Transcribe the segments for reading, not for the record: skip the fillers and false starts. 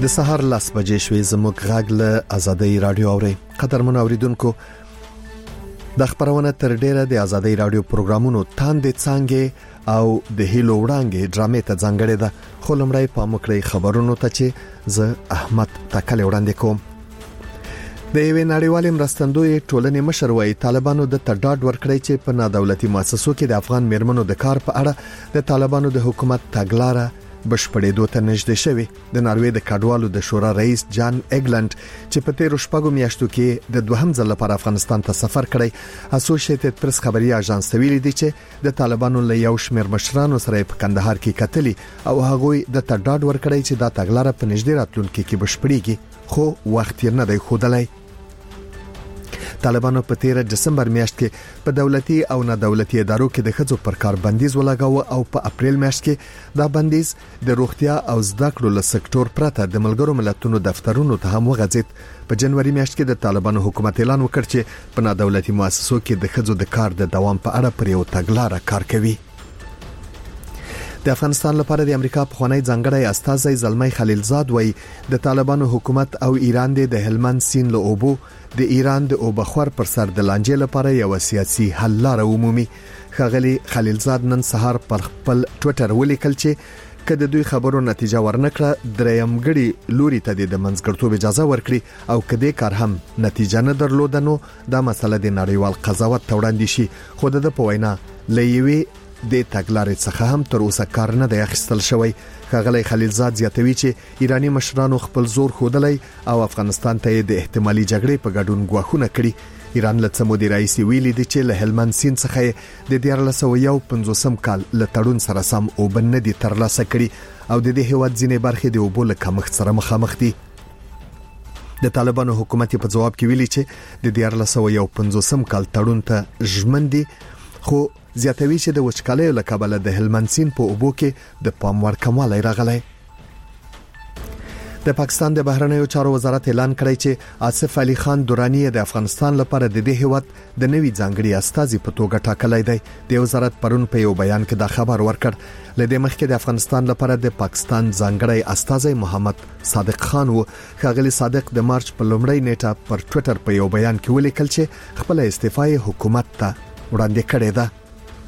د سهار 10 بجې شوې زموږ غږ له ازادۍ رادیو اوري. قدرمن اوریدونکو، د خبرونه تر ډیره د ازادۍ رادیو پروګرامونو تاندې څنګه او د هیلو وړاندې ډرامې ته ځانګړې ده. خو لمړی په مکړې خبرونو ته چې زه احمد تکل وړاندې کوم. د یوې نړیوالې مرستندوی ټولنې مشر وايي طالبانو د تډاډ ورکړی چې په نادولتي مؤسسو کې د افغان میرمنو د کار په اړه د طالبانو د حکومت تګلاره بشپړېدو ته نږدې شوی. د ناروې د کډوالو د شورا رئیس جان ایګلند چې په تیر شپږو میاشتو کې د دوهم ځل لپاره افغانستان ته سفر کړی، اسوسییټډ پریس خبري اژانس ته ویلي دی چې د طالبانو له یو شمېر مشرانو سره په کندهار کې کتلي او هغوی د تډاډ ورکړی چې دا تګلاره په نږدې راتلونکي کې بشپړېږي، خو وخت یې نه دی ښودلی. طالبانو په 13 دسمبر میاشت کې په دولتي او نه دولتي ادارو کې د ښځو پر کار بندیز ولګاوه او په اپریل میاشت کې دا بندیز د روغتیا او زده کړو له سکتور پرته د ملګرو ملتونو دفترونو ته هم وغځید. په جنوري میاشت کې د طالبانو حکومت اعلان وکړ چې په نه دولتي مؤسسو کې د ښځو د کار د دوام په اړه پر یو تګلاره کار کوي. د افغانستان لپاره د امریکا پخوانی ځانګړی استازی زلمی خلیلزاد وایي د طالبانو حکومت او ایران د هلمند سیند له اوبو د ایران د اوبخور پر سر د لانجې لپاره یو سیاسي حل لاره عمومي. ښاغلی خلیلزاد نن سهار پر خپل ټوئیټر ولیکل چې کله دوی خبرو نتیجه ورنکړه درېمګړي لوري ته د منځګړتوب اجازه ورکړي او کله کار هم نتیجه نه درلوده نو دا مسله د نړیوال قضاوت ته وړاندې شي. خو د په وینا لېوي د تګلارې څخه هم تر اوسه کار نه دی اخیستل شوی. ښاغلی خلیلزاد زیاتوي چې ایرانی مشرانو خپل زور ښودلی او افغانستان ته د احتمالي جګړې په ګډون غواخونه کړي. ایران له څه مودې راهیسې ویلي دی چې له هلمند سیند څخه د 1951 کال له تړون سره سم اوبه نه دي ترلاسه کړي او د دې هیواد ځینې برخې د اوبو له کمښت سره مخامخ دي. د طالبانو حکومت په جواب کې ویلي چې د 1951 کال تړون ته ژمن دي، خو زیاتوي چې د وچکالۍ له کبله د هلمند سیند په اوبو کې د پام وړ کموالی راغلی. د پاکستان د بهرنیو چارو وزارت اعلان کړی چې آصف علي خان دورانی د افغانستان لپاره د دې هیواد د نوي ځانګړي استازي په توګه ټاکلی دی. د وزارت پرون په یو بیان کې دا خبر ورکړ. لدې مخکې د افغانستان لپاره د پاکستان ځانګړي استازي محمد صادق خان و. ښاغلی صادق د مارچ په لومړۍ نیټه پر ټوئیټر په یو بیان کې ولیکل چې خپل استعفا حکومت ته وړاندې کړې ده.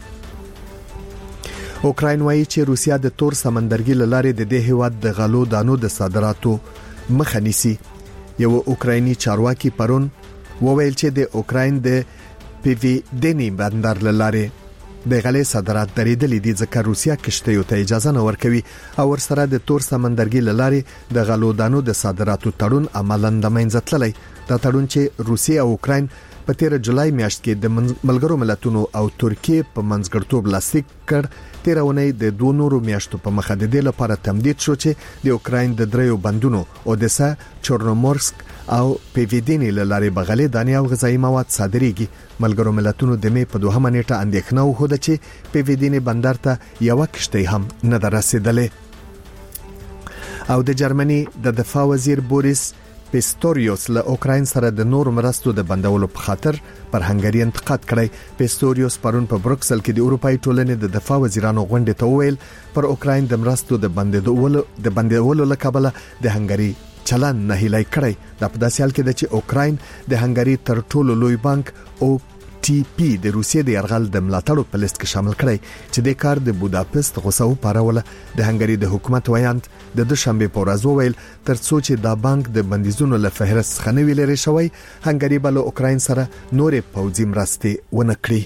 اوکراین وایي چې روسیا د تور سمندرګي لارې د دې هیواد د غلو دانو د صادراتو مخه نیسي. یو اوکرایني چارواکي پرون وویل چې د اوکراین د پیویدینی بندر لارې د غلې صادرات درېدلې دي ځکه روسیا کشتیو ته اجازه نه ورکوي او ورسره د تور سمندرګي لارې د غلو دانو د صادراتو تړون عملاً د منځ تللی. دا تړون چې روسیا او اوکراین په 13 جولای میاشت کې د ملګرو ملتونو او ترکیه په منځګړتوب لاسلیک کړ، 13 اونۍ د دوه نورو میاشتو په مخه د دې لپاره تمدید شو چې د اوکراین د دریو بندونو اودیسا، چورنومورسک او پیویدینی لارې بغلې دانې او غذایی مواد صادریږي. ملګرو ملتونو د مې په 2 نیټه اندېښنه وښوده چې پیویدینی بندر ته یو کشتۍ هم نه دررسیدلې. او د جرمني د دفاع وزیر بوریس پیستوریوس له اوکراین سره د نور مرستو د بندولو په خاطر پر هنګری انتقاد کړی. پیستوریوس پرون په بروکسل کې د اروپای ټولنې د دفاع وزیرانو غونډې ته وویل پر اوکراین د مرستو د بندولو لکبله د هنګری چلن نه هیلای کړی. د په داسې حال کې د چې اوکراین د هنګری تر ټولو لوی بانک او ټي پی د روسیې د يرغل د ملاتړو په لیست کې شامل کړی چې د کار د بوداپست غوسه پاروله. د هنګری د حکومت ویاند د دوشنبه په ورځ وویل ترڅو چې دا بانک د بندیزونو له فهرست څخه نه ویل لري شوی، هنګری بل اوکراین سره نورې پوځي مرستې ونه کړي.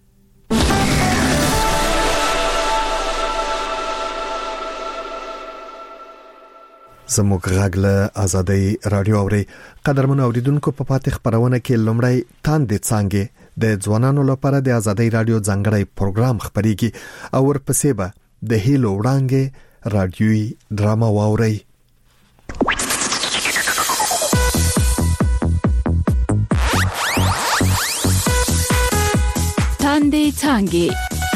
زموږ غږ له ازادۍ رادیو اوري. قدرمن اوریدونکو، په پاتې خبرونه کې لومړی تاندې څنګه د ځوانانو لپاره د ازادۍ رادیو ځانګړی پروګرام خبريږي او ورپسې به د هیلو وړاندې رادیوي ډراما واوري. تاندې څنګه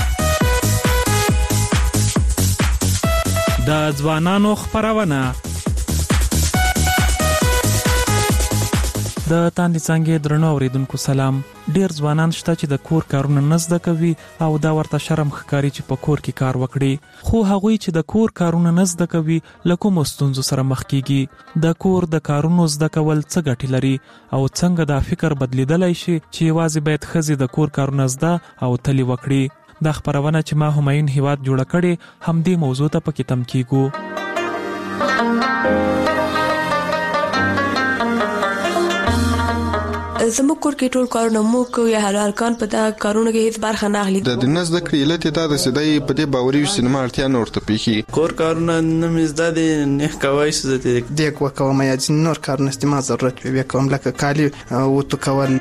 د ځوانانو خبرونه د تاندې څنګه درنو اوریدونکو سلام. ډیر ځوانان شته چې د کور کارونه نه زده کوي او دا ورته شرم ښکاري چې په کور کې کار وکړي، خو هغوی چې د کور کارونه نه زده کوي لکه مستونزو سره مخ کیږي. د کور د کارونو زده کول څه ګټې لري او څنګه دا فکر بدلیدلای شي چې یوازې باید ښځې د کور کارونه زده او تلي وکړي. دا خبرونه چې ما همایون هیواد جوړه کړې همدې موضوع ته پکې تم کیږو. زموږ کور کې ټول کارونه مو کوي، هلکان په دا کارونه کې هیڅ برخه نه اخلي. د نس د کړیلت ته د سدای په دې باوري سینما اړتیا نه ورته پیخي. کور کارونه نه مزدا دي نه کوي څه دي د کوم یا نور کارونه استعمال ضرورت وي کوم لکه کالی او تو کول.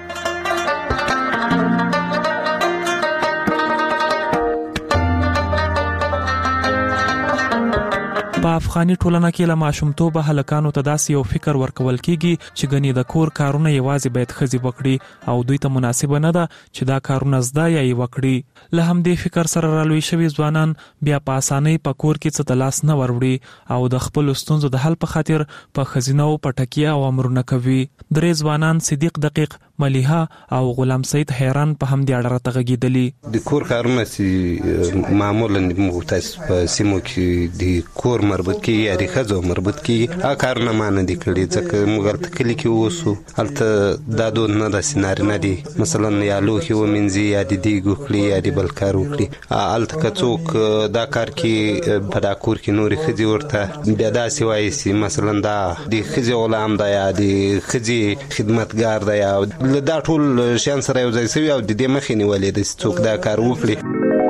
په افغاني ټولنه کې له ماشومتوبه هلکانو ته داسې یو فکر ورکول کیږي چې ګنې د کور کارونه یوازې باید ښځې وکړي او دوی ته مناسب نه ده چې دا کارونه زده یا یې وکړي. له همدې فکر سره رالوي شوي ځوانان بیا په اسانۍ په کور کې څه د لاس نه وروړي او د خپل ستونزو د حل په خاطر په ښځینه او پټکیه او امرونه کوي. درې ځوانان صدیق دقیق، ملیحه او غلام سید حیران په همدې اړه راته غږېدلي. د کور کارونه چې معمولا موږ تاسو په سیمو کې د کور مربوط کی یا د ښځو مربوط کی کارونه ما نه دي کړي ځکه موږ هلته کلي کې اوسو، هلته دا دود نه داسې نارینه دي مثلا یا لوښي ومینځي یا د دیګ وکړي یا د بل کار وکړي. هلته که څوک دا کار کې په دا کور کې نورې ښځې ورته بیا داسې وایي چې مثلا دا د ښځې غلام ده یا د ښځې خدمتګار ده یا دا ټول شیان سره یو ځای شوي او د دې مخې نیولې ده چې څوک دا کار وکړي.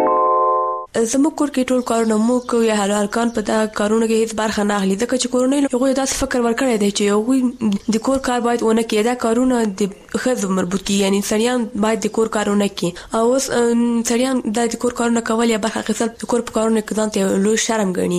زموږ کور کې ټول کارونه مو کوي، هلکان په دا کارونه کې هیڅ برخه نه اخلي ځکه چې کورنۍ هغوی داسې فکر ورکړی دی چې هغوی د کور کار باید ونه کړي، دا کارونه د ښځو مربوط کړي، یعنی سړیان باید د کور کارونه کړي او اوس سړیان د کور کارونه کول یا برخه اخیستل د کور په کارونه کې ځان ته یو لوی شرم ګڼي.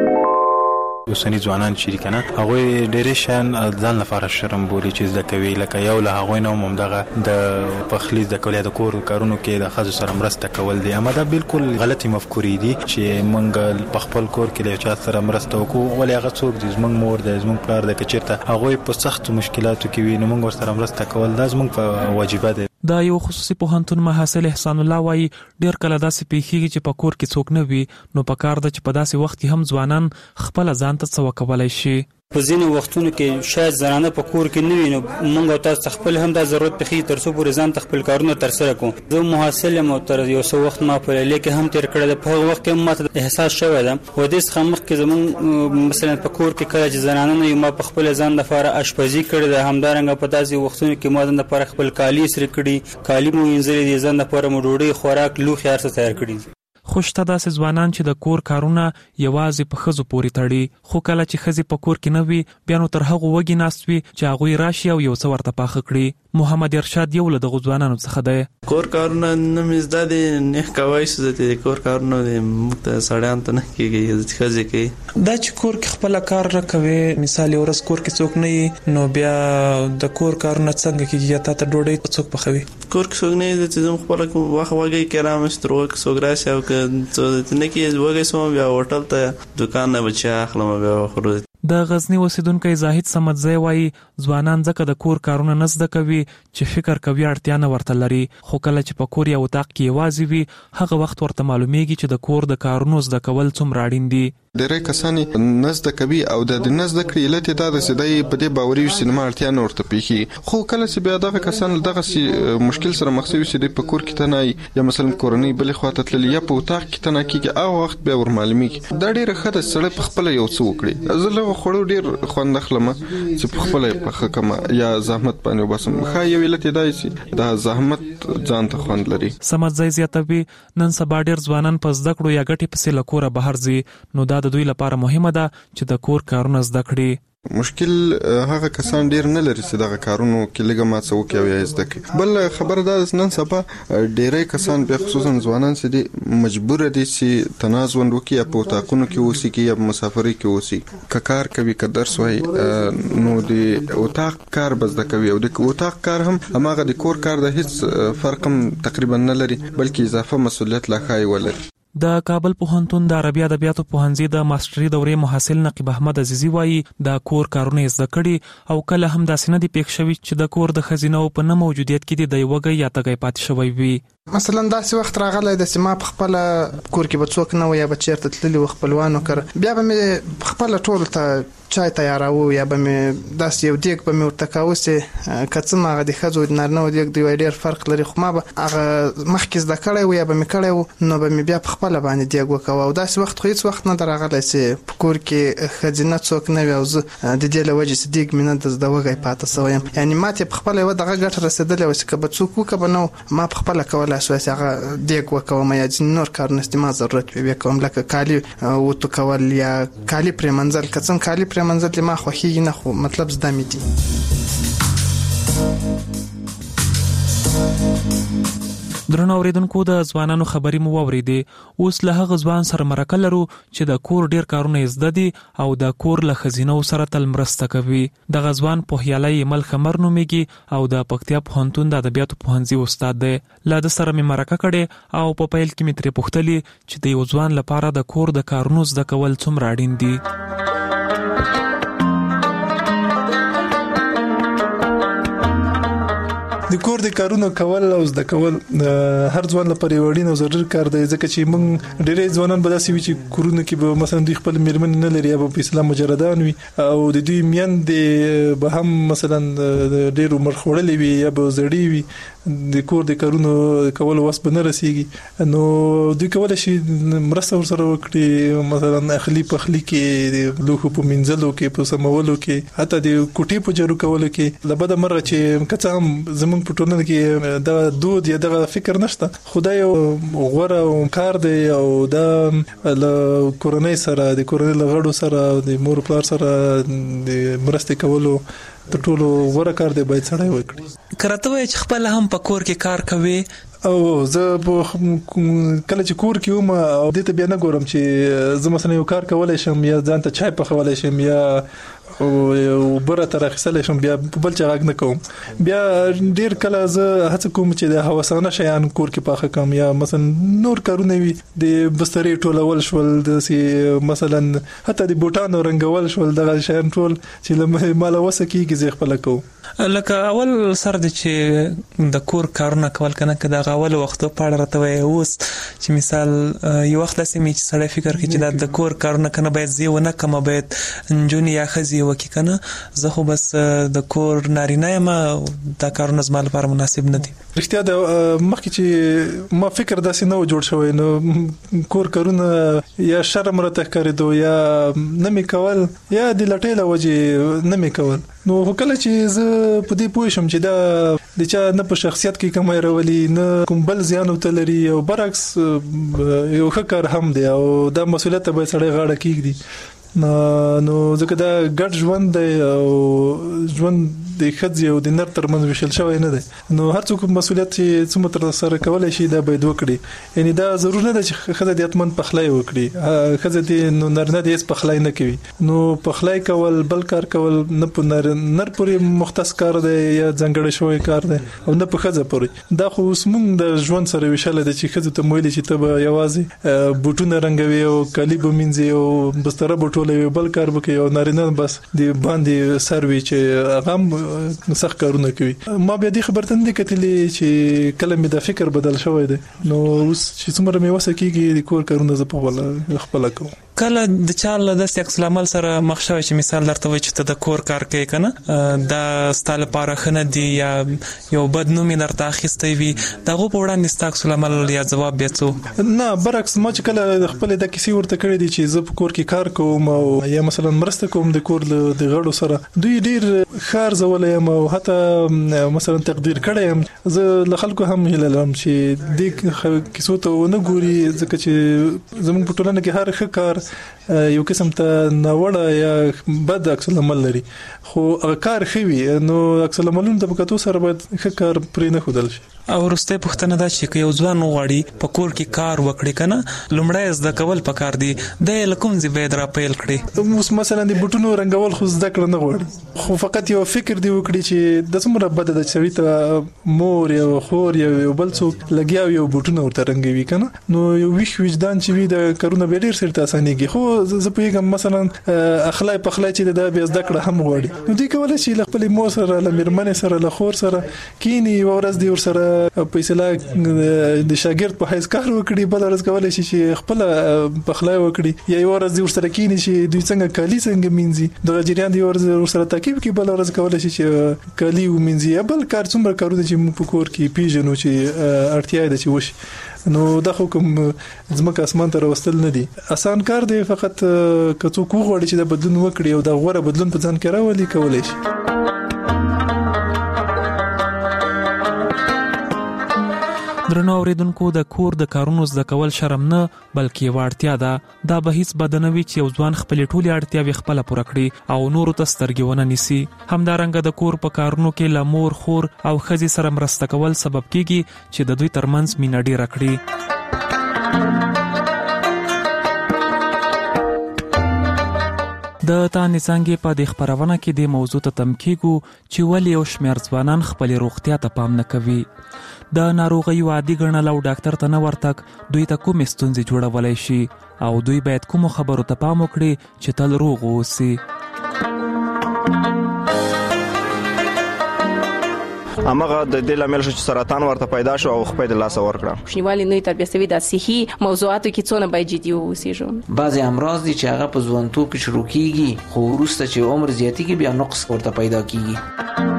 اوسنی ځوانان چې کنه هغه ډېر شان ځان لپاره شرم بولي چې زده کوي، لکه یو له هغه نوم هم دغه د پخلی د کولیا د کور کارونو کې د خځو سره مرسته کول دي. اما دا بالکل غلطي مفکورې دي چې موږ په خپل کور کې له چا سره مرسته وکړو ولې هغه څوک دي زموږ مور ده زموږ پلار ده کچېرته هغه په سخت مشکلاتو کې وي نو موږ ورسره مرسته کول دا زموږ په واجبه ده. دا یو خصوصي پوهنتون محصل احسان الله وایي ډیر کله داسې پیښیږي چې په کور کې څوک نه وي نو په کار ده چې په داسې وخت کې هم ځوانان خپل ځان ته څه وکولای شي. په ځینو وختونو کې شاید زنانه په کور کې نه وي نو موږ او تاسو خپل هم دا ضرورت پېښي تر څو پورې ځان خپل کارونه ترسره کوو. زه محصل یم او تر یو څو وخت ما په لیکه هم تیر کړی ده، په هغه وخت کې ماته احساس شوی ده و دې څخه مخکې زموږ مثلا په کور کې کله چې زنانه نه ما په خپل ځان لپاره اشپزي کړې ده، همدارنګه په داسې وختونو کې ما ځان لپاره خپل کالي سره کړي، کالي مو وینځلي دي، ځان لپاره مو ډوډۍ خوراک لوښي هر څه تیار کړي. خوشته داسې ځوانان چې د کور کارونه یوازې په ښځو پورې تړي، خو کله چې ښځې په کور کې نه وي بیا نو تر هغو وږي ناست وي چې هغوی راشي او یو څه ورته پاخه کړي. محمد ارشاد یو له دغو ځوانانو څخه دی. کور کارونه نه مې زده دي نه کوی څه دي کور کارونه دي موږ ته سړیان ته نه کېږي ښځې کوي. دا چې کور کې خپل کار نه کوي مثال یو ورځ کور کې څوک نه وي نو بیا د کور کارونه څنګه کېږي یا تا ته ډوډۍ څوک پخوي؟ کور کې څوک نه وي چې زه خپل وخت وږی کړم چې تر وخت څوک راشي او که نه کې وږی سوم بیا هوټل ته دکان نه بچا اخلم بیا خورو. د غزنی اوسیدونکو زاهد سمدزی وایي ځوانان ځکه د کور کارونه نه زده کوي چې فکر کوي اړتیا نه ورته لري، خو کله چې په کور یا اتاق کې یوازې وي هغه وخت ورته معلومیږي چې د کور د کارونو زده کول څومره اړین دي. ډېری کسان نه زده کوي او د نه زده کړې علت یې دا ده چې دی په دې باوري وي چې زما اړتیا نه ورته پیښي، خو کله چې بیا دغه کسان دغسې مشکل سره مخ شوي چې دی په کور کې تنه یا مثلا کورنۍ بلې خواته تللي یا په اتاق کې تنه کېږي هغه وخت بیا ورمعلومیږي. دا ډېره ښه ده چې سړی په خپله یو څه وکړي. زه له خوړو ډېر خوند اخلم چې په خپله یې پخه کړم یا زحمت باندې وباسم. ښه یو علت یې دا چې دا زحمت ځان ته خوند لري. سمدزی زیاتوي نن سبا ډېر ځوانان په زده کړو یا ګټې پسې له کوره بهر ځي نو دا د دوی لپاره مهمه ده چې د کور کارونه زده کړي. مشکل هغه کسان ډیر نه لري چې دغه کارونو کې لږه ما څه وکړي او یا زده کړي. بل خبره دا ده نن سبا ډیری کسان بیا خصوصا ځوانان چې دي مجبور دي چې تنازل وکړي یا په اتاقونو کې اوسي کې یا مسافرۍ کې اوسي، که کار کوي که درس وایي نو د اتاق کار به زده کوي او د اتاق کار هم هماغه د کور کار د هیڅ فرق هم تقریبا نه لري بلکې اضافه مسؤلیت لا ښایي ولري. د کابل پوهنتون د عربي ادبیاتو پوهنځي د ماستري دورې محصل نقیب احمد عزیزي وایي د کور کارونه زده کړي او کله هم داسې نه دي پېښ شوي چې د کور د خزینو په نه موجودیت کې د یوګي یا تګي پاتې شوی وي. مثلا داسې وخت راغلی د سیما په خپل کور کې به څوک نه و یا به چیرته تللی و خپلوانو کړ بیا به مې خپل ټول ته چای تیاراو یا به مې داسې یو دیګ به مې ورته کاوه چې که څه هغه د ښځو د نارینهو دیګ دی ډېر فرق لري خو ما به هغه مخکې زده کړی و یا به مې کړی و نو به مې بیا په خپله باندې دیګ وکوه او داسې وخت خو هېڅ وخت نه ده راغلی چې په کور کې ښځینه څوک نه وي او زه د دې له وجې چې دیګ مې نه د زده وږی پاته سوی یم یعنې ما ته په خپله یوه دغه ګټه رسېدلې وه چې که به څوک وکړه به نه ما په خپله کولی شوی چې هغه دیګ وکوم یا ځینې نور کارونه چې ما ضرورت وي بیا کوم لکه کالي وتو کول یا کالي پرېمنځل که څه کالي پرېمنځل ما خوښېږي نه خو مطلب زده مې دي. درنو اوریدونکو د ځوانانو خبرې مو واورېدې. اوس له هغه ځوان سره مرکه لرو چې د کور ډیر کارونه زده دي او د کور له خزینو سره تل مرسته کوي. دغه ځوان پوهیالی مل خمر نومیږي او د پکتیا پوهنتون د ادبیاتو پوهنځي استاد دی. له د سره مې مرکه کړې او په پیل کې مې ترې پوښتلې چې د یو ځوان لپاره د کور د کارونو زده کول څومره اړین دي. د کور د کارونو کول او زده کول هر ځوان لپاره وړین او ضروري کار دی ځکه چې موږ ډېرې ځوانان به داسې وي چې کورونه کې به مثلا دوی خپل میرمن نه لري یا به په اسلام مجردان وي او د دوی میندې به هم مثلا ډېر عمر خوړلې وي یا به زړې وي د کور د کارونو کول وس به نه رسیږي نو دوی کولای شي مرسته ورسره وکړي مثلا اخلي پخلي کې د لوښو په مینځلو کې په سمولو کې حتی د کوټې په جارو کولو کې لبد مرغه چې کڅ هم زموږ په ټولنه کې دا دود یا د فکر نشته خدای غوړه کار دی او دا له کورنۍ سره د کورنۍ لغړو سره د مور پلار سره د مرسته کولو ته ټولو غوړه کار دی باید سړی وکړي. کرته وای چې خپل هم په کور کې کار کوي او زه کله چې کور کې وم او دې ته بیا نه ګورم چې زه مثلا یو کار کولای شم یا ځان ته چای پخولای شم یا او بره تر اخیستل شم بیا په بل چا غږ نه کوم بیا ډیر کله زه هڅه کوم چې د هوسانه شیان کور کې پاخه کوم یا مثلا نور کارونه وي د بسترې ټولول شول د مثلا حتی د بوټانو رنګول شول دغه شیان ټول چې مال وسه کیږي زه خپل کوم. لکه اول سر د چې د کور کارونه کول کنه که د اول وختو پاړه راته وای اوس چې مثال یو وخت لسې می چې سړی فکر کوي چې د کور کارونه کنه باید زیونه کم باید انجونی یا خزي وکي کنه زه خو بس د کور نارینه یم دا کارونه زما لپاره مناسب نه دي. رښتیا د مخکې چې ما فکر داسې نه جوړ شوی نو کور کارونه یا شرم راته ښکارېدو یا نه می کول یا د لټۍ له وجې نه می کول نو کله چې زه په دې پوه شم چې دا د چا نه په شخصیت کې کومه راولي نه کوم بل زیان وته لري او برعکس یو ښه کار هم دی او دا مسؤلیت به سړی غاړه کېږدي نو ځکه دا ګډ ژوند دی او ژوند د ښځې او د نر ترمنځ ویشل شوی نه دی نو هر څوک مسؤلیت چې څومره تر سره کولای شي دا باید وکړي یعنی دا ضرور نه ده چې ښځه د اتمن پخلای وکړي ښځه د نو نارینه د هیڅ پخلای نه کوي نو پخلای کول بل کار کول نه په نر پورې مختص کار دی یا ځانګړی شوی کار دی او نه په ښځه پورې دا خو اوس موږ د ژوند سره ویشل دي چې ښځه ته ویلي چې ته به یوازې بوټونه رنګوي او کالي به مینځي او بستر به ټولوي بل کار وکړي او نارینه بس د باندې سروي چې هغه سخت کارونه کوي. ما بیا دې خبرته نه کتلې چې کله مې د فکر بدل شوی دی نو اوس چې څومره مې وسه کیږي د کور کارونه زه په خپل کوم. کله د چاله د عکس العمل سره مخ شوی چې مثال درته وي چې ته د کور کار کوي کنه دا ستاله لپاره خنه دی یا یو بد نوم درته اخیستی وي دغه په وړاندې ست عکس العمل یا جواب بیا څه نه برعکس ما چې کله خپل د کیسې ورته کړی دی چې زه په کور کې کار کوم او یا مثلا مرسته کوم د کور د غړو سره دوی ډیر خار زولې او حتی مثلا تقدیر کړم زه له خلکو هم هیله لرم چې د کیسو ته نه ګوري ځکه چې زموږ په ټولنه کې هر ښه کار یو قسم ته ناوړه یا بد عکس العمل لري خو کار خوي نو عکس العملونو د بکاتو سره باید ښه کار پرې نه خودل شي. او ورسته پوښتنه دا چې یو ځوان غواړي په کور کې کار وکړي کنه لومړی زده کول پکار دي د لکم زی باید را پیل کړي مثلا د بوټونو رنگول خو زده کړه نه غواړي خو فقط یو فکر دی وکړي چې د څومره بد د چوي ته مور یا خور یا بل څوک لګیاو یو بوټونه ورته رنگوي کنه نو یو ویښ وجدان چې وي د کارونه به ډیر سره اسانيږي خو زه پیغام مثلا اخلاق په اخلاق چې د بیا زده کړه هم غواړي نو دوی کولای شي خپل مور سره لمرمن سره له خور سره کینی ورځ دی ور سره فیصله د شاګرد په حیث کار وکړي بل ورځ کولای شي چې خپل په اخلاق وکړي یا ورځ دی ور سره کینی چې دوی څنګه کالی څنګه مینځي د جریان دی ور سره تاکیب کې بل ورځ کولای شي چې کالی ومینځي بل کار څومره کارونه چې موږ په کور کې پیژنو چې اړتیا ده چې وشي نو دا خو کوم ځمکه اسمان ته راوستل نه دي آسان کار دی فقط که څوک وغواړي چې د بدلون وکړي او د غوړه بدلون په ځان کې راولي کولای شي درنو اوریدونکو د کور د کارونو زده کول شرم نه بلکې واړتیا ده دا به هیڅ بدنوي چې یو ځوان خپل ټولي اړتیاوي خپل پوره کړي او نورو ته سترګونه نیسي همدارنګه د کور په کارونو کې لمور خور او خزي سره مرسته کول سبب کیږي چې د دوی ترمنځ مینه ډیره کړي د تانې څنګه په د خبرونه کې د موضوع ته تمکیګو چې ولې یو شمېر ځوانان خپل روغتیا ته پام نه کوي د ناروغي عادي ګڼل او ډاکټر ته نه ورتګ دوی ته کوم ستونزې جوړولای شي او دوی باید کوم خبرو ته پام وکړي چې تل روغ اوسي امغه د دې لامل شو چې سرطان ورته پیدا شو او خپل د لاس ور کړ شنیوالي نوې تربیه سوي د صحي موضوعاتو کې څونه باید جدي اوسېږو بعضي امراض دي چې هغه په ځوانتوب کې شروع کیږي خو وروسته چې عمر زیاتیږي بیا نقص ورته پیدا کیږي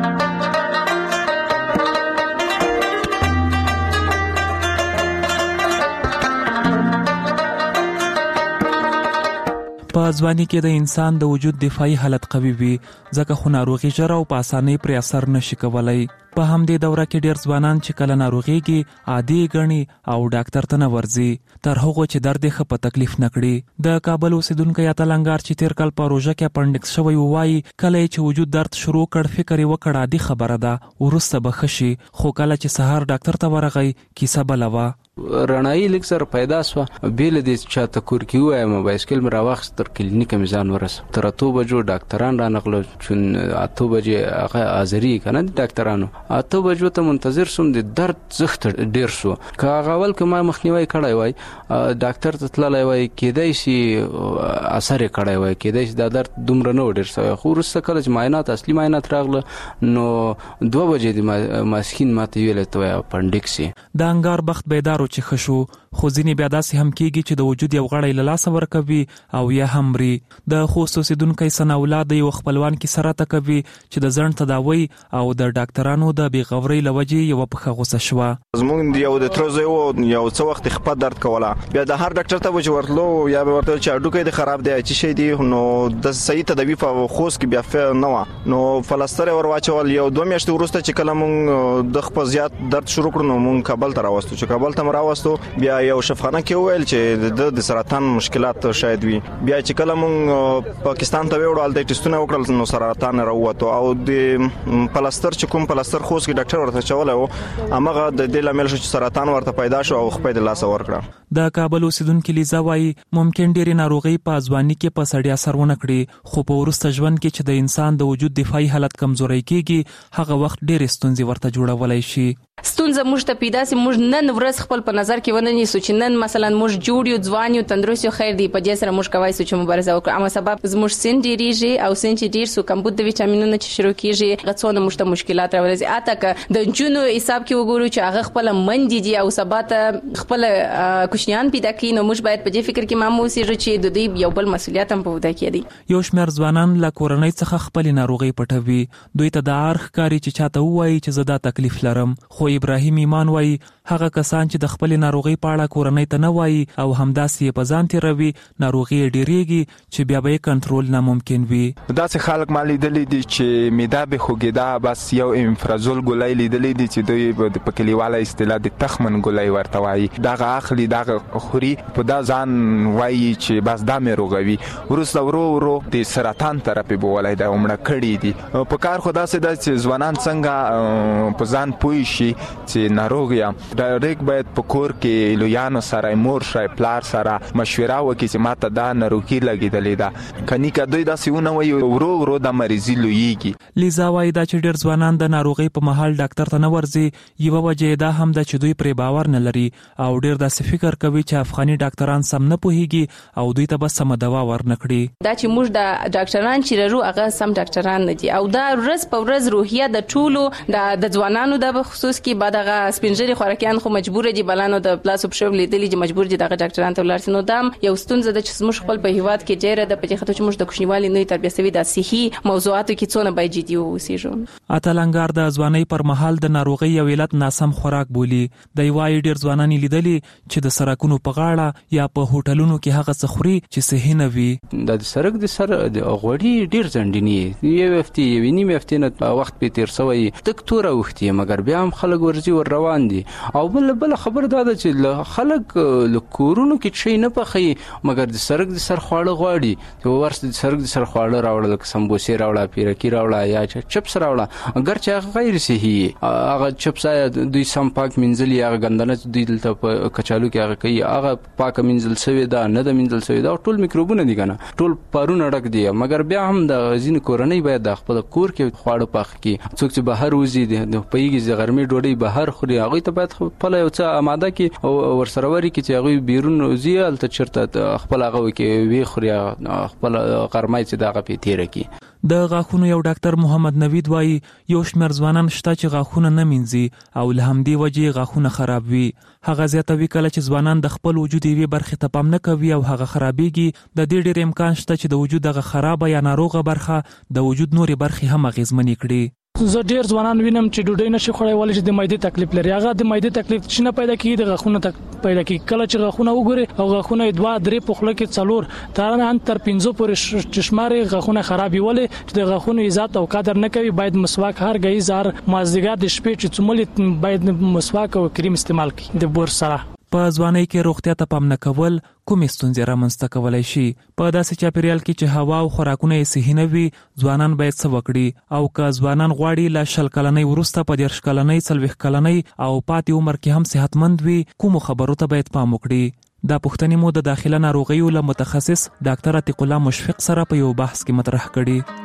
په ځواني کې د انسان د وجود دفاعي حالت قوي وي ځکه خو ناروغي ژر او په اسانۍ پر اثر نشي کولای په همدې دوره کې ډېر ځوانان چې کله ناروغيږي عادي ګڼي او ډاکټر ته نه ورځي تر هغه چې درد یې خپ تکلیف نکړي د کابل اوسیدونکو یا تلنګار چې تیر کال په روژه کې اپنډکس شوی وایي کله چې وجود درد شروع کړ فکر یې وکړ عادي خبره ده ورسته بخشي خو کله چې سهار ډاکټر ته ورغی کیسه بلوه رڼایي لیک سره پیدا سو بیل دې چاته کور کې وایم بایسکل مې راوخت تر کلینیک میزان ورس تر 8 بجو ډاکټران را نقل چون 8 بجې هغه حاضرې کنه ډاکټرانو 8 بجو ته منتظر سوم د درد زخت ډیر شو کاغه اول کما مخنیوي کړای وای ډاکټر ته تللی وای کېدای شي اثر کړای وای کېدای شي د درد دومره نه ډیر شوی خو ورسره کله چې معاینات اصلي معاینات راغله نو 2 بجې د ماسکین ماته ویل ته اپنډکس د انګار بخت بیدار چې خشو خو ځینې بیا داسې هم کیږي چې د وجود یو غړی له لاسه ورکوي او یا هم مري د خوست اوسیدونکي سنا اولاد یو خپلوان کې سره تکوي چې د ځنډ تداوی او د ډاکټرانو د بیغوري لوجې یو په غوسه شوه زمونږ یو د تروزه یو څو وخت خپل درد کوله بیا د هر ډاکټر ته وځ ورتلو یا به ورته چې اډوکې د خراب دی چې شي دی نو د صحیح تداوی په خوست کې بیا نه نو فلسطر ور واچول یو 2 میاشتې وروسته چې کله مونږ د خپل زیات درد شروع کړو نو مونږ کابل ته راوستو چې کابل ته راوستو بیا یو شفخانه کې ویل چې د سرطان مشکلات شاید وي بیا چې کله مونږ پاکستان ته وړو د ټیسټونه وکړل نو سرطان راووتو او د پلاستر چې کوم پلاستر خوست کې ډاکټر ورته چولای او هغه د دې لامل شو چې سرطان ورته پیدا شو او خپل د لاس ور کړ د کابل اوسیدونکو لیزا وایي ممکن ډېری ناروغي په ځواني کې په سړی اثر ونه کړي خو په ورسته ژوند کې چې د انسان د وجود دفاعي حالت کمزوري کیږي هغه وخت ډېر ستونزې ورته جوړولای شي ستونزه موږ ته پیدا سي موږ نن ورځ خپل په نظر کې ونه نیسو چې نن مثلا موږ جوړ یو ځوان یو تندرست یو خیر دی په دې سره موږ کوي چې مبارزه وکړو اما سبب زموږ سن ډیریږي او سن چې ډیر سو کمبود د ویټامینونو چې شروع کیږي غڅونه موږ ته مشکلات راولي اته ک د جنو حساب کې وګورو چې هغه خپل مندي دي او سبات خپل کوشنیان پیدا کړي نو موږ باید په دې فکر کې مامو سي چې د دې یو بل مسولیت هم په ودا کې دي یو شمېر ځوانان له کورنۍ څخه خپل ناروغي پټوي دوی ته د ارخ کاری چې چاته وایي چې زدا تکلیف لرم خو ابراهیم ایمان وایي هغه کسان چې د خپل ناروغي په اړه کورنۍ ته نه وایي او همداسې په ځان تیروي ناروغي ډیریږي چې بیا به کنټرول ناممکن وي. داسې خلک ما لیدلی دي چې معده به خوږېده بس یو امفرازول ګولۍ لیدلی دي چې دوی په کلیواله اصطلاح د تخمن ګولۍ ورته وایي دغه اخلي دغه خوري په دا ځان وایي چې بس دا مې روغوي وروسته ورو د سرطان طرف به ولای دا عمره کړي دي په کار خو داسې ده چې ځوانان څنګه په ځان پوه شي چې ناروغ یم ډایرکټ باید په کور کې لویانو سره مور شای پلار سره مشوره وکړي چې ماته دا ناروغي لګېدلې ده کني که دوی داسې ونه وایي ورو د مریضي لویږي. لیزا وایي دا چې ډېر ځوانان د ناروغۍ په مهال ډاکټر ته نه ورځي یوه وجه دا هم ده چې دوی پرې باور نه لري او ډېر داسې فکر کوي چې افغاني ډاکټران سم نه پوهیږي او دوی ته به سمه دوا ورنکړي. دا چې موږ د ډاکټران چې لرو هغه سم ډاکټران نه دي او دا ورځ په ورځ روحیه د ټولو د ځوانانو د خصوص کې بعد هغه سپینجري خوراکیان خو مجبور دي بلانو د پلاسو په شوب لیدلې چې مجبور دي دغه ډاکټران ته ولاړ شي. نو دا یو ستونزه ده چې موږ خپل په هیواد کې ډېر د پدې خاطر چې موږ د کوچنیوالي نه تربیه سوي د صحي موضوعاتو کې څونه باید جدي اوسېږو. اتلنګار د ځوانۍ پر مهال د ناروغۍ یو علت ناسم خوراک بولی. د یوای ډېر ځوانان لیدلي چې د سرکونو په غاړه یا په هوټلونو کې هغه څه خوري چې صحي نه وي. د سرک د سر د غوړي ډېر ځنډنی یو هفته یو نیم هفته نه وخت په تیر سوی تک تور وختي مګر بیا هم خلک ورزي ور روان دي او بل خبر دا ده چې خلک له کورونو کې شي نه پخې مګر د سرک د سر خواړه غواړي چې ورس د سرک د سر خواړه راوړل لکه سمبوسې راوړل پیرکی راوړل یا چپس راوړل اگر چې غیر صحي هغه چپس دوی سم پاک منځلي هغه ګندنه دوی دلته په کچالو کې هغه کوي هغه پاک منځل سوی دا نه د منځل سوی دا ټول میکروبونه دي کنه ټول پارونه ډک دي مګر بیا هم د غزین کورنۍ باید د خپل کور کې خواړه پاک کی څوک چې بهر وزي د پیږي د غرمې ډوډۍ بهر خوري هغه ته باید خپل یو څه آماده کی او ورسروري کی چې هغه بیرون وزي الته چرته خپل هغه کې وی خوري خپل غرمای چې دغه په تیر کی. د غاښونو یو ډاکټر محمد نوید وایي یو شمېر ځوانان شته چې غاښونه نه مینځي او له همدې وجې غاښونه خراب وي. هغه زیاتوي کله چې ځوانان د خپل وجود یوې برخې ته پام نه کوي او هغه خرابېږي. د دې ډېر امکان شته چې د وجود دغه خرابه یا ناروغه برخه د وجود نورې برخې هم اغېزمنې کړي. زه ډیر ځوانان وینم چې ډوډۍ نشي خوړای ولې چې د معدې تکلیف لري هغه د معدې تکلیف چې نه پیدا کیږي د غاښونو پیدا کیږي کله چې غاښونه وګوري او غاښونه 2-3 په خوله کې 4 ترانه تر 5 پورې چشماري غاښونه خرابي ولې چې د غاښونو عزت او قدر نه کوي باید مسواک هر غي زار مازدیګر د شپې چې څومره باید مسواک او کریم استعمال کړي د بور سره. په ځوانۍ کې روغتیا ته پام نه کول کومې ستونزې رامنځته کولی شي؟ په داسې چاپیریال کې چې هوا او خوراکونه یې صحي نه وي ځوانان باید څه وکړي او که ځوانان غواړي له 20 کلنۍ وروسته په 30 کلنۍ 40 کلنۍ او پاتې عمر کې هم صحتمند وي کومو خبرو ته باید پام وکړي؟ دا پوښتنې مو د داخله ناروغیو له متخصص ډاکټر عتیق الله مشفق سره په یو بحث کې مطرح کړي.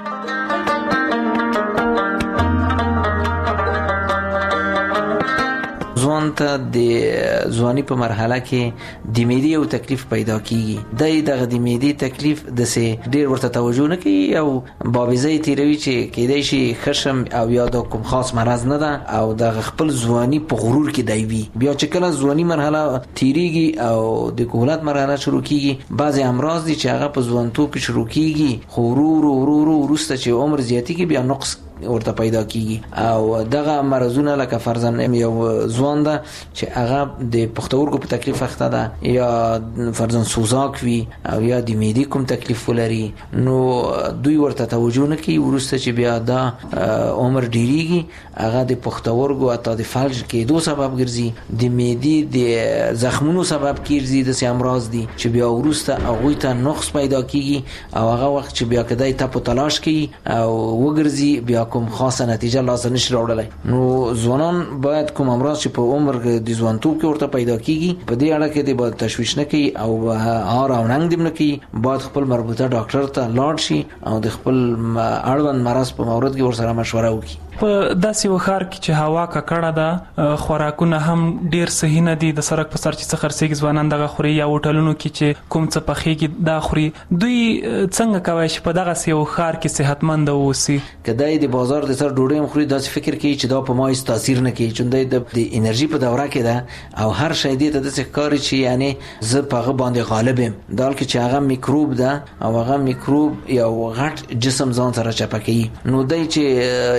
ځوان ته د ځواني په مرحله کې د معدې او تکلیف پیدا کیږي دغه د معدې تکلیف د سه ډیر ورته توجه نه کوي او بابیزه تیروي چې کېدای شي خشم او یا د کوم خاص مرض نه ده او د خپل ځواني په غرور کې دی وي بیا چې کله ځواني مرحله تیریږي او د کهولت مرحله شروع کیږي بعضی امراض دي چې هغه په ځوانتوب کې شروع کیږي خو ورو وروسته چې عمر زیاتی کې بیا نقص ورته پیدا کیږي او دغه مرزونه لکه فرضاً یو ځوان ده چې هغه د پښتورګو په تکلیف اخته ده یا فرضاً سوزاک وي او یا د معدې کوم تکلیف ولري نو دوی ورته توجه نه کوي ورسته چې بیا دا عمر ډیریږي هغه د پښتورګو اته د فلج کېدو سبب ګرځي د معدې د زخمونو سبب کیږي د سي امراض دي چې بیا ورسته هغه ته نقص پیدا کیږي او هغه وخت چې بیا کدی ته په تلاش کوي او وګرځي بیا کوم خاصه نتیجه لاسه نشي راوړلای نو ځوانان باید کوم امراض چې په عمر د ځوانتوب کې ورته پیدا کیږي په دې اړه کې د باید تشویش نه کوي او هار او ننګ دې نه کوي باید خپل مربوطه ډاکټر ته لاړ شي او د خپل اړوند مرض په مورد کې ورسره مشوره وکړي. په داسې وخار کې چې هوا ککړه ده خوراکونه هم ډیر صحي نه دي د سرک په سر چې څه خرڅېږي ځوانان دغه خوري یا هوټلونو کې چې کوم څه پخېږي دا خوري دوی څنګه کوي چې په دغه سیو خار کې صحتمند اوسي؟ کدی د بازار د سر ډوډۍ هم خوري داسې فکر کوي چې دا په ما هیڅ تاثیر نه کوي چې د انرژي په دوره کې ده او هر شی دې ته داسې ښکاري چې یعنی زه په هغه باندې غالب یم دا حال کې چې هغه میکروب ده او هغه میکروب یو غټ جسم ځان سره چپه کوي نو دی چې ایبان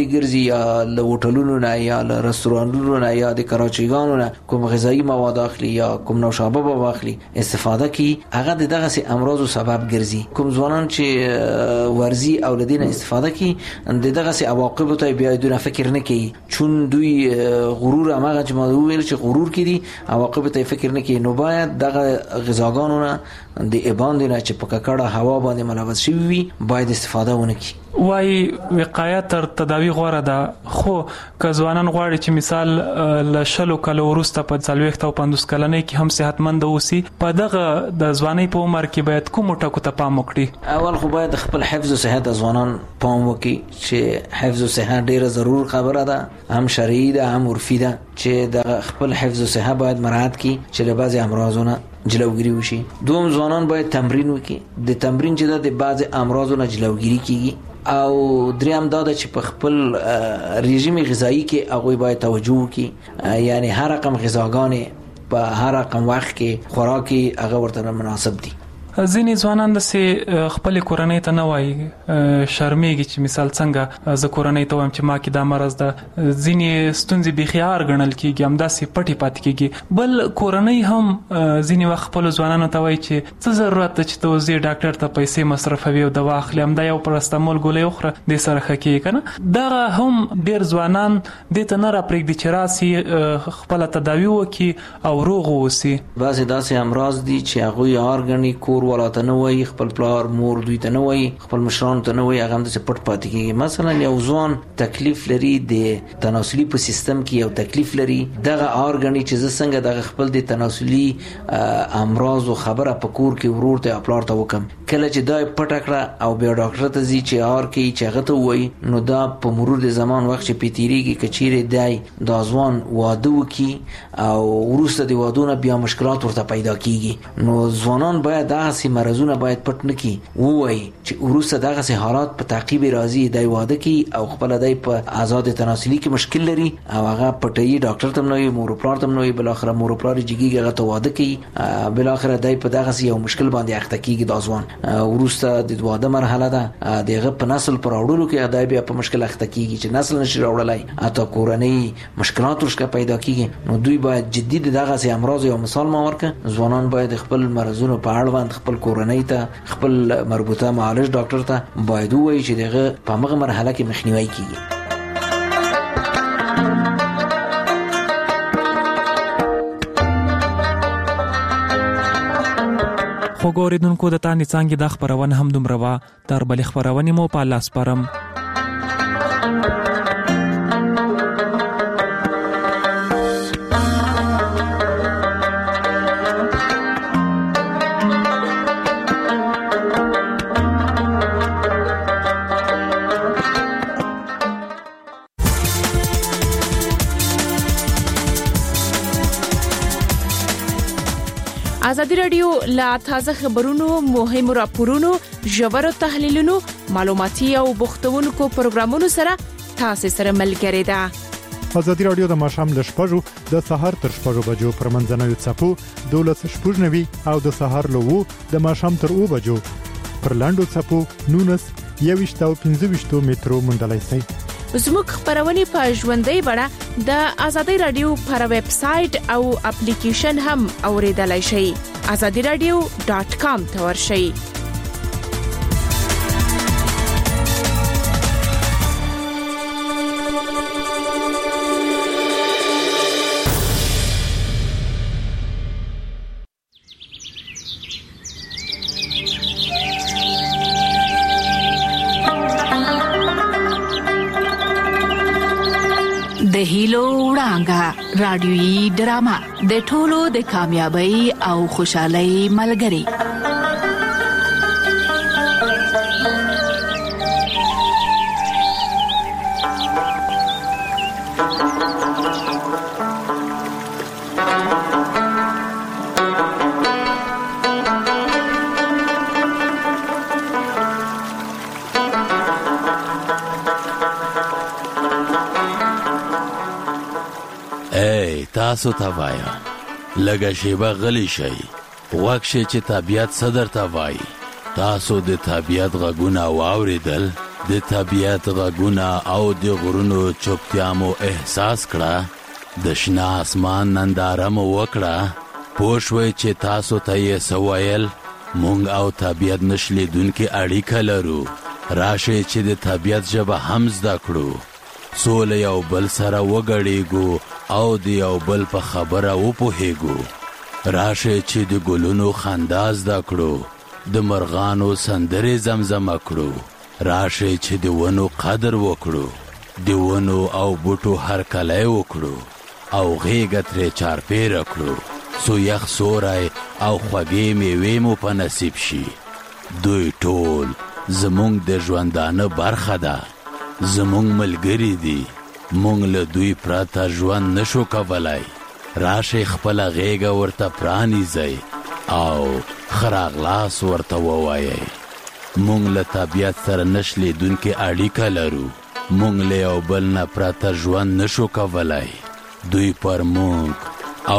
باندې ګرځي یا له هوټلونو نه یا له رستورانونو نه یا د کراچیګانو نه کوم غذایی مواد اخلي یا کوم نوشابه به اخلي استفاده کوي، هغه دغه سي امراض سبب ګرځي. کوم ځوانان چې ورزي او لدینه استفاده کوي دغه سي عواقب ته بیا دونه فکر نه کوي، چون دوی غرور هغه چې ما ویل چې غرور کړي عواقب ته فکر نه کوي. نو باید دغه غذاګانو نه د ایبان نه چې په ککړه هوا باندې ملوث شي وي باید استفاده ونه کړي. وای وقایه تر تداوی غوړه ده، خو که ځوانان غواړي چې مثال له 20 کالو وروسته په 40 او 50 کلنۍ کې هم صحتمند اوسي، په دغه د ځوانۍ په عمر کې باید کوم ټکو ته پام وکړي؟ اول خو باید خپل حفظ او صحت ځوانان پام وکړي چې حفظ او صحت ډیره ضرور خبره ده، هم شرعي ده هم عرفي ده، چې د خپل حفظ او صحت باید مراعات کړي چې له بعضي امراضونو جلوگیری وشي. دوم ځوانان باید تمرین وکړي، د تمرین چې د بعضي امراضونو جلوگیری کیږي. او دریم دا چې په خپل رژیم غذایی کې هغه باید توجه وکړي، یعنی هر رقم غذاګانې په هر رقم وخت کې خوراکي هغه ورته مناسب دي. ځینې ځوانان د خپل کورنۍ ته نه وایي، شرمېږي چې مثال څنګه زه کورنۍ ته وایم چې ما کې دا مرض ده، ځینې ستونزې بېخیار ګڼل کېږي، همداسې پټې پاتې کېږي. بل کورنۍ هم ځینې وخت خپلو ځوانانو ته وایي چې څه ضرورت ده چې ته اوس ډاکټر ته پیسې مصرفوي او دوا اخلي، همدا یو پرستمول ګولۍ وخوره دې سره ښه کېږي که نه. دغه هم ډېر ځوانان دې ته نه راپرېږدي چې راسي خپله تداوي وکړي او روغ واوسي. بعضې داسې امراض دي چې هغوی یار ګڼي، کور ولاته نه وایي، خپل پلار مور دوی ته نه وایي، خپل مشرانو ته نه وایي، هغه هم داسې پټ پاتې کېږي. مثلا یو ځوان تکلیف لري د تناسلي په سیستم کې، یو تکلیف لري، دغه آر ګڼي چې زه څنګه دغه خپل د تناسلي امراضو خبره په کور کې ورور ته پلار ته وکم. کله چې دا پټ کړه او بیا ډاکټر ته ځي چې آر کې چې هغه ته وایي، نو دا په مرور د زمان وخت چې پیتیریږي کچېرې دی دا ځوان واده وکړي او وروسته د وادونه بیا مشکلات ورته پیدا کېږي. نو ځوانان باید دغه مرزونه باید پټ نه کی، وایي چې وروسته دغه سه حالات په تعقیب راځي، دای واده کی او خپل دای په آزاد تناسلي کې مشکل لري او هغه پټي ډاکټر ته نوې مور پلار ته نوې، بل اخر مور پلار جګیږي هغه ته واده کی، بل اخر دای په دغه سه یو مشکل باندې اخته کیږي. دا ځوان وروسته د واده مرحله ده، دغه په نسل پر اورلو کې دای بیا په مشکل اخته کیږي چې نسل نشي راوړلای، اته کورنۍ مشکلات ورشکه پیدا کیږي. نو دوی باید جدي دغه سه امراض یو مثال ما ورکه، ځوانان باید خپل مرزونو په اړوند خپل کورنۍ ته خپل مربوطه معالج ډاکټر ته باید وایي چې دغه په هغه مرحله کې مخنیوي کیږي. خو ګوریدونکو د تانې څنګه د خبرونه هم دومره وا تر بل خبرونه مو په لاس پرم. ازادي رادیو لا تازه خبرونو، مهمو راپورونو، ژورو تحلیلونو، معلوماتي او بوختونکو پروګرامونو سره تاسو سره ملګری ده. ازادي رادیو د ماشام ل شپږو د سحر تر 6 بجو پر منځنوي چپو 12:90 او د سحر له 2 د ماشام تر 2 بجو پر لاندو چپو 19 او 15 مترو مندلای سي. زموږ خبرونه په ژوندۍ بڼه د ازادي رادیو پر ویب سټ او اپلیکیشن هم اوریدلای شئ. azadiradio.com ته ورشئ. د هیلو وړانګه رادیويي ډرامه د ټولو د کامیابی او خوشحالۍ ملګری. تاسو ته وایم لږه شیبه غلی شئ، وښه چې طبیعت صدر ته وایي. تاسو د طبیعت غږونه واوریدل؟ د طبیعت غږونه او د غرونو چوپتیا مو احساس کړه، د شنه اسمان ننداره مو وکړه، پوه شوئ چې تاسو ته یې څه ویل. مونږ او طبیعت نشلیدونکې اړیکه لرو. راشئ چې د طبیعت ژبه هم زده کړو، څو له یو بل سره وګډېږو او د یو بل په خبره وپوهېږو. راشئ چې د ګلونو خندا زده کړو، د مرغانو سندرې زمزمه کړو. راشئ چې د ونو قدر وکړو، د ونو او بوټو هرکلی وکړو او غېږه ترې چارپېره کړو، څو یخ سوری او خوږې میوې مو په نصیب شي. دوی ټول زمونږ د ژوندانه برخه ده، زمونږ ملګري دي، مونږ له دوی پرته ژوند نشو کولای. راشئ خپله غېږه ورته پرانیزئ او ښه راغلاس ورته ووایئ. مونږ له طبیعت سره نشلیدونکې اړیکه لرو، مونږ له یو بل نه پرته ژوند نشو کولای. دوی پر مونږ